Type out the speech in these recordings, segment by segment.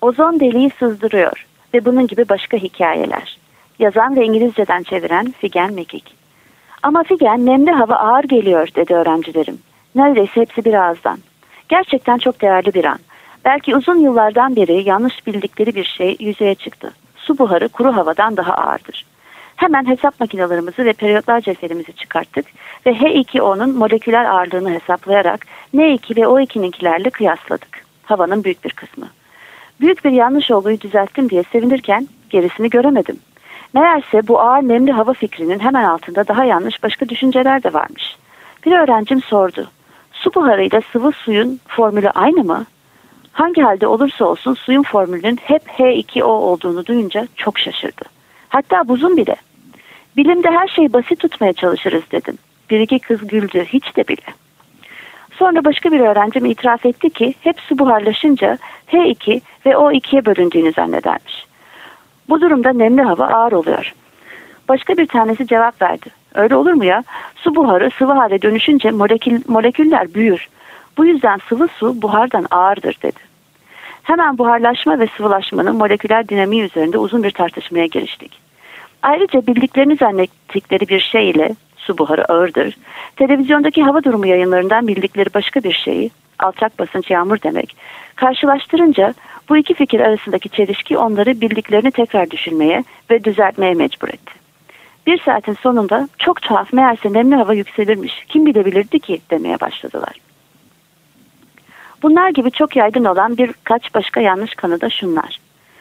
Ozon deliği sızdırıyor ve bunun gibi başka hikayeler. Yazan ve İngilizceden çeviren Figen Mekik. Ama Figen, nemli hava ağır geliyor dedi öğrencilerim. Neredeyse hepsi bir ağızdan. Gerçekten çok değerli bir an. Belki uzun yıllardan beri yanlış bildikleri bir şey yüzeye çıktı. Su buharı kuru havadan daha ağırdır. Hemen hesap makinelerimizi ve periyotlar cetvelimizi çıkarttık ve H2O'nun moleküler ağırlığını hesaplayarak N2 ve O2'ninkilerle kıyasladık. Havanın büyük bir kısmı. Büyük bir yanlış olguyu düzelttim diye sevinirken gerisini göremedim. Meğerse bu ağır nemli hava fikrinin hemen altında daha yanlış başka düşünceler de varmış. Bir öğrencim sordu. Su buharıyla sıvı suyun formülü aynı mı? Hangi halde olursa olsun suyun formülünün hep H2O olduğunu duyunca çok şaşırdı. Hatta buzun bile. Bilimde her şeyi basit tutmaya çalışırız dedim. Bir iki kız güldü, hiç de bile. Sonra başka bir öğrencim itiraf etti ki hep su buharlaşınca H2 ve O2'ye bölündüğünü zannedermiş. Bu durumda nemli hava ağır oluyor. Başka bir tanesi cevap verdi. Öyle olur mu ya? Su buharı sıvı hale dönüşünce moleküller büyür. Bu yüzden sıvı su buhardan ağırdır dedi. Hemen buharlaşma ve sıvılaşmanın moleküler dinamiği üzerinde uzun bir tartışmaya giriştik. Ayrıca bildiklerini zannettikleri bir şey ile su buharı ağırdır. Televizyondaki hava durumu yayınlarından bildikleri başka bir şeyi, alçak basınç yağmur demek, karşılaştırınca bu iki fikir arasındaki çelişki onları bildiklerini tekrar düşünmeye ve düzeltmeye mecbur etti. Bir saatin sonunda çok tuhaf, meğerse nemli hava yükselirmiş, kim bilebilirdi ki demeye başladılar. Bunlar gibi çok yaygın olan birkaç başka yanlış kanı da şunlar.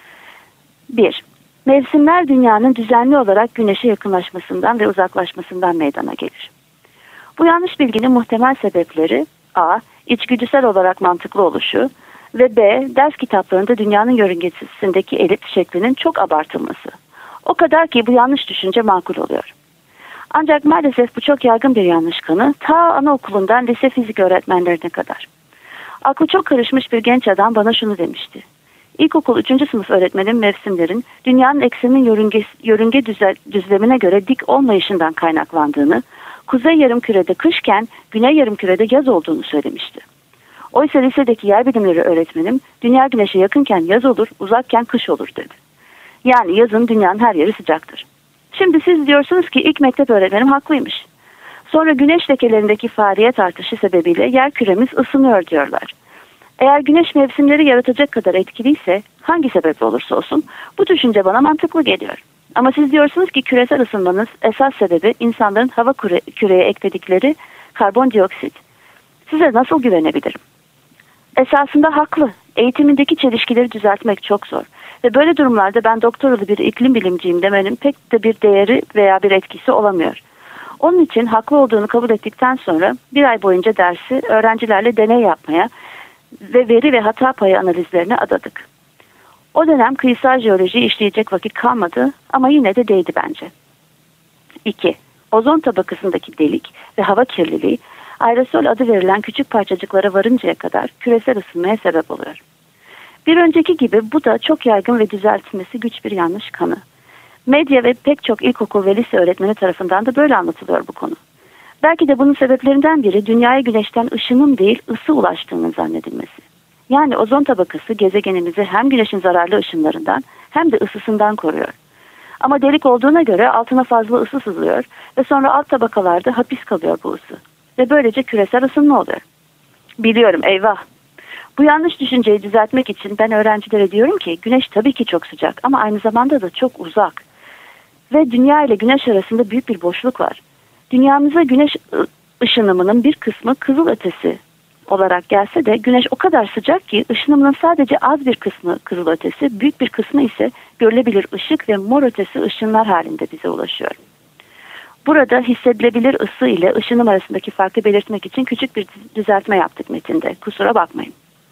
1. Mevsimler dünyanın düzenli olarak güneşe yakınlaşmasından ve uzaklaşmasından meydana gelir. Bu yanlış bilginin muhtemel sebepleri A. İçgüdüsel olarak mantıklı oluşu ve B. Ders kitaplarında dünyanın yörüngesindeki elips şeklinin çok abartılması. O kadar ki bu yanlış düşünce makul oluyor. Ancak maalesef bu çok yaygın bir yanlış kanı ta anaokulundan lise fizik öğretmenlerine kadar. Aklı çok karışmış bir genç adam bana şunu demişti. İlkokul 3. sınıf öğretmenim mevsimlerin dünyanın ekseninin yörünge düzlemine göre dik olmayışından kaynaklandığını, kuzey yarımkürede kışken güney yarımkürede yaz olduğunu söylemişti. Oysa lisedeki yer bilimleri öğretmenim dünya güneşe yakınken yaz olur, uzakken kış olur dedi. Yani yazın dünyanın her yeri sıcaktır. Şimdi siz diyorsunuz ki ilk mektep öğretmenim haklıymış. Sonra güneş lekelerindeki faaliyet artışı sebebiyle yer küremiz ısınıyor diyorlar. Eğer güneş mevsimleri yaratacak kadar etkiliyse hangi sebeple olursa olsun bu düşünce bana mantıklı geliyor. Ama siz diyorsunuz ki küresel ısınmanın esas sebebi insanların hava küreye ekledikleri karbondioksit. Size nasıl güvenebilirim? Esasında haklı. Eğitimindeki çelişkileri düzeltmek çok zor. Ve böyle durumlarda ben doktoralı bir iklim bilimciyim demenin pek de bir değeri veya bir etkisi olamıyor. Onun için haklı olduğunu kabul ettikten sonra bir ay boyunca dersi öğrencilerle deney yapmaya ve veri ve hata payı analizlerine adadık. O dönem kıyısal jeolojiyi işleyecek vakit kalmadı ama yine de değdi bence. 2. Ozon tabakasındaki delik ve hava kirliliği aerosol adı verilen küçük parçacıklara varıncaya kadar küresel ısınmaya sebep oluyor. Bir önceki gibi bu da çok yaygın ve düzeltilmesi güç bir yanlış kanı. Medya ve pek çok ilkokul ve lise öğretmeni tarafından da böyle anlatılıyor bu konu. Belki de bunun sebeplerinden biri dünyaya güneşten ışının değil ısı ulaştığının zannedilmesi. Yani ozon tabakası gezegenimizi hem güneşin zararlı ışınlarından hem de ısısından koruyor. Ama delik olduğuna göre altına fazla ısı sızıyor ve sonra alt tabakalarda hapis kalıyor bu ısı. Ve böylece küresel ısınma oluyor. Biliyorum, eyvah. Bu yanlış düşünceyi düzeltmek için ben öğrencilere diyorum ki güneş tabii ki çok sıcak ama aynı zamanda da çok uzak. Ve dünya ile güneş arasında büyük bir boşluk var. Dünyamıza güneş ışınımının bir kısmı kızılötesi olarak gelse de güneş o kadar sıcak ki ışınımının sadece az bir kısmı kızılötesi, büyük bir kısmı ise görülebilir ışık ve mor ötesi ışınlar halinde bize ulaşıyor. Burada hissedilebilir ısı ile ışınım arasındaki farkı belirtmek için küçük bir düzeltme yaptık metinde. Kusura bakmayın.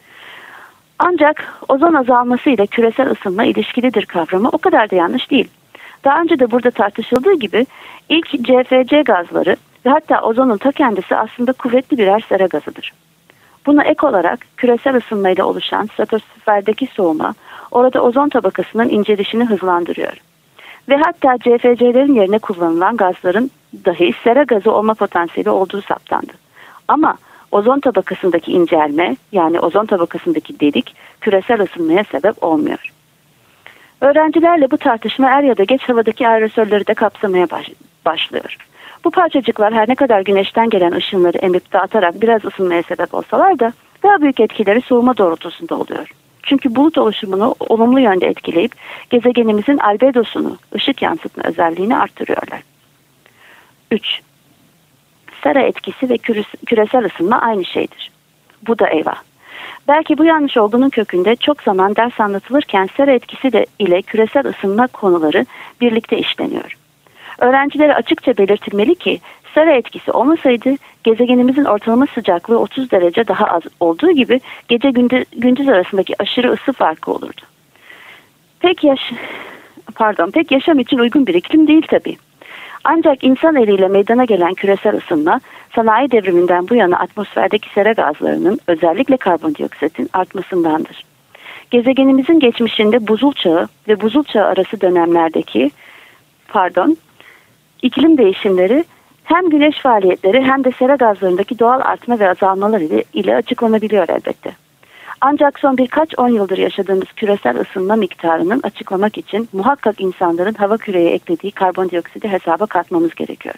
Ancak ozon azalması ile küresel ısınma ilişkilidir kavramı o kadar da yanlış değil. Daha önce de burada tartışıldığı gibi ilk CFC gazları ve hatta ozonun ta kendisi aslında kuvvetli birer sera gazıdır. Buna ek olarak küresel ısınmayla oluşan stratosferdeki soğuma orada ozon tabakasının incelişini hızlandırıyor. Ve hatta CFC'lerin yerine kullanılan gazların dahi sera gazı olma potansiyeli olduğu saptandı. Ama ozon tabakasındaki incelme, yani ozon tabakasındaki delik küresel ısınmaya sebep olmuyor. Öğrencilerle bu tartışma er ya da geç havadaki aerosölleri de kapsamaya başlıyor. Bu parçacıklar her ne kadar güneşten gelen ışınları emip dağıtarak biraz ısınmaya sebep olsalar da daha büyük etkileri soğuma doğrultusunda oluyor. Çünkü bulut oluşumunu olumlu yönde etkileyip gezegenimizin albedosunu, ışık yansıtma özelliğini arttırıyorlar. 3. Sera etkisi ve küresel ısınma aynı şeydir. Bu da eyvah. Belki bu yanlış olduğunun kökünde çok zaman ders anlatılırken sera etkisi ile küresel ısınma konuları birlikte işleniyor. Öğrencilere açıkça belirtilmeli ki sera etkisi olmasaydı gezegenimizin ortalama sıcaklığı 30 derece daha az olduğu gibi gece gündüz arasındaki aşırı ısı farkı olurdu. Pek yaşam için uygun bir iklim değil tabii. Ancak insan eliyle meydana gelen küresel ısınma, sanayi devriminden bu yana atmosferdeki sera gazlarının, özellikle karbondioksitin artmasındandır. Gezegenimizin geçmişinde buzul çağı ve buzul çağı arası dönemlerdeki iklim değişimleri hem güneş faaliyetleri hem de sera gazlarındaki doğal artma ve azalmalar ile açıklanabiliyor elbette. Ancak son birkaç 10 yıldır yaşadığımız küresel ısınma miktarının açıklamak için muhakkak insanların hava küreye eklediği karbondioksidi hesaba katmamız gerekiyor.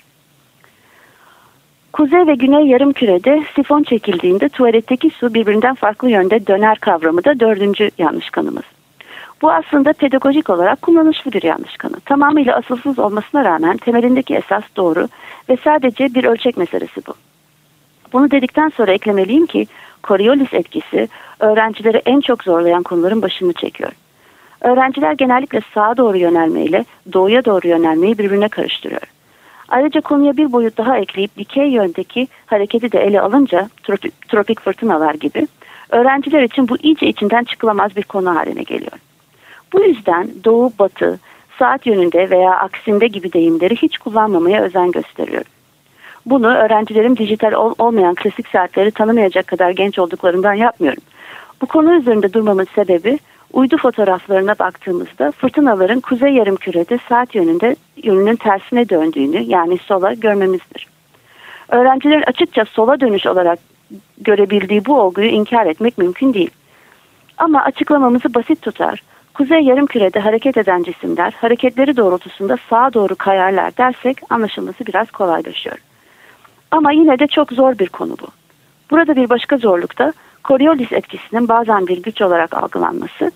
Kuzey ve güney yarımkürede sifon çekildiğinde tuvaletteki su birbirinden farklı yönde döner kavramı da 4. yanlış kanımız. Bu aslında pedagojik olarak kullanışlı bir yanlış kanı. Tamamıyla asılsız olmasına rağmen temelindeki esas doğru ve sadece bir ölçek meselesi bu. Bunu dedikten sonra eklemeliyim ki Coriolis etkisi öğrencileri en çok zorlayan konuların başını çekiyor. Öğrenciler genellikle sağa doğru yönelmeyle doğuya doğru yönelmeyi birbirine karıştırıyor. Ayrıca konuya bir boyut daha ekleyip dikey yöndeki hareketi de ele alınca tropik fırtınalar gibi öğrenciler için bu iyice içinden çıkılamaz bir konu haline geliyor. Bu yüzden doğu, batı, saat yönünde veya aksinde gibi deyimleri hiç kullanmamaya özen gösteriyorum. Bunu öğrencilerim dijital olmayan klasik saatleri tanımayacak kadar genç olduklarından yapmıyorum. Bu konu üzerinde durmamın sebebi uydu fotoğraflarına baktığımızda fırtınaların kuzey yarımkürede saat yönünün tersine döndüğünü, yani sola, görmemizdir. Öğrencilerin açıkça sola dönüş olarak görebildiği bu olguyu inkar etmek mümkün değil. Ama açıklamamızı basit tutar, kuzey yarımkürede hareket eden cisimler hareketleri doğrultusunda sağa doğru kayarlar dersek anlaşılması biraz kolaylaşıyor. Ama yine de çok zor bir konu bu. Burada bir başka zorluk da Coriolis etkisinin bazen bir güç olarak algılanması.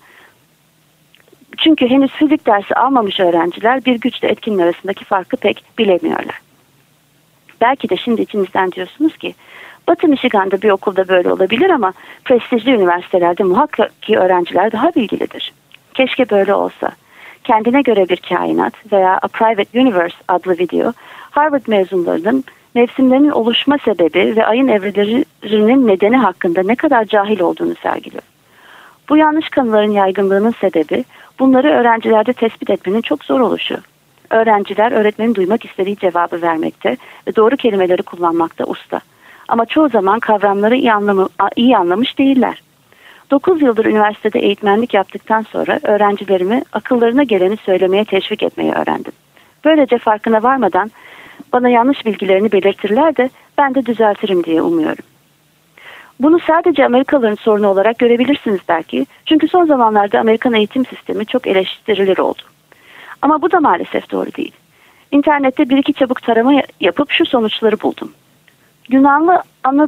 Çünkü henüz fizik dersi almamış öğrenciler bir güçle etkinin arasındaki farkı pek bilemiyorlar. Belki de şimdi içinizden diyorsunuz ki Batı Michigan'da bir okulda böyle olabilir ama prestijli üniversitelerde muhakkak ki öğrenciler daha bilgilidir. Keşke böyle olsa. Kendine göre bir kainat veya A Private Universe adlı video Harvard mezunlarının mevsimlerin oluşma sebebi ve ayın evrelerinin nedeni hakkında ne kadar cahil olduğunu sergiliyor. Bu yanlış kanıların yaygınlığının sebebi bunları öğrencilerde tespit etmenin çok zor oluşu. Öğrenciler öğretmenin duymak istediği cevabı vermekte ve doğru kelimeleri kullanmakta usta. Ama çoğu zaman kavramları iyi anlamış değiller. 9 yıldır üniversitede eğitmenlik yaptıktan sonra öğrencilerimi akıllarına geleni söylemeye teşvik etmeyi öğrendim. Böylece farkına varmadan bana yanlış bilgilerini belirtirler de ben de düzeltirim diye umuyorum. Bunu sadece Amerikalıların sorunu olarak görebilirsiniz belki. Çünkü son zamanlarda Amerikan eğitim sistemi çok eleştirilir oldu. Ama bu da maalesef doğru değil. İnternette bir iki çabuk tarama yapıp şu sonuçları buldum. Yunanlı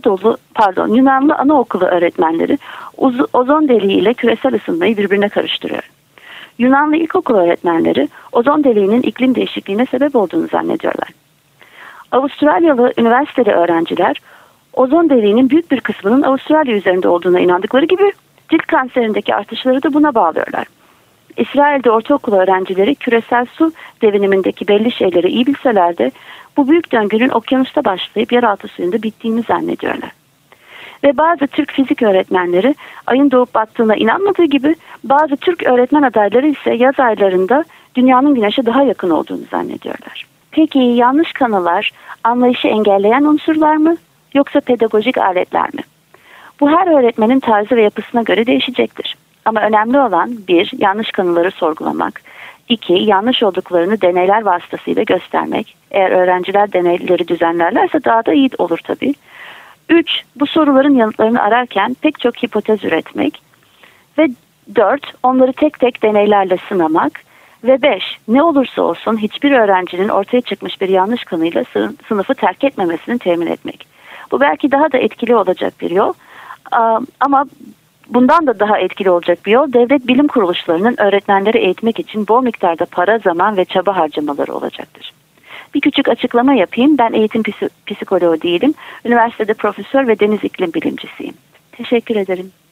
anaokulu öğretmenleri ozon deliği ile küresel ısınmayı birbirine karıştırıyor. Yunanlı ilkokul öğretmenleri ozon deliğinin iklim değişikliğine sebep olduğunu zannediyorlar. Avustralyalı üniversiteli öğrenciler ozon deliğinin büyük bir kısmının Avustralya üzerinde olduğuna inandıkları gibi cilt kanserindeki artışları da buna bağlıyorlar. İsrail'de ortaokul öğrencileri küresel su devinimindeki belli şeyleri iyi bilseler de bu büyük döngünün okyanusta başlayıp yeraltı suyunda bittiğini zannediyorlar. Ve bazı Türk fizik öğretmenleri ayın doğup battığına inanmadığı gibi bazı Türk öğretmen adayları ise yaz aylarında dünyanın güneşe daha yakın olduğunu zannediyorlar. Peki yanlış kanılar anlayışı engelleyen unsurlar mı yoksa pedagojik aletler mi? Bu her öğretmenin tarzı ve yapısına göre değişecektir. Ama önemli olan 1. Yanlış kanıları sorgulamak. 2. Yanlış olduklarını deneyler vasıtasıyla göstermek. Eğer öğrenciler deneyleri düzenlerlerse daha da iyi olur tabii. 3. Bu soruların yanıtlarını ararken pek çok hipotez üretmek. Ve 4. Onları tek tek deneylerle sınamak. Ve 5. Ne olursa olsun hiçbir öğrencinin ortaya çıkmış bir yanlış kanıyla sınıfı terk etmemesini temin etmek. Bu belki daha da etkili olacak bir yol. Ama bundan da daha etkili olacak bir yol, devlet bilim kuruluşlarının öğretmenleri eğitmek için bol miktarda para, zaman ve çaba harcamaları olacaktır. Bir küçük açıklama yapayım. Ben eğitim psikoloğu değilim. Üniversitede profesör ve deniz iklim bilimcisiyim. Teşekkür ederim.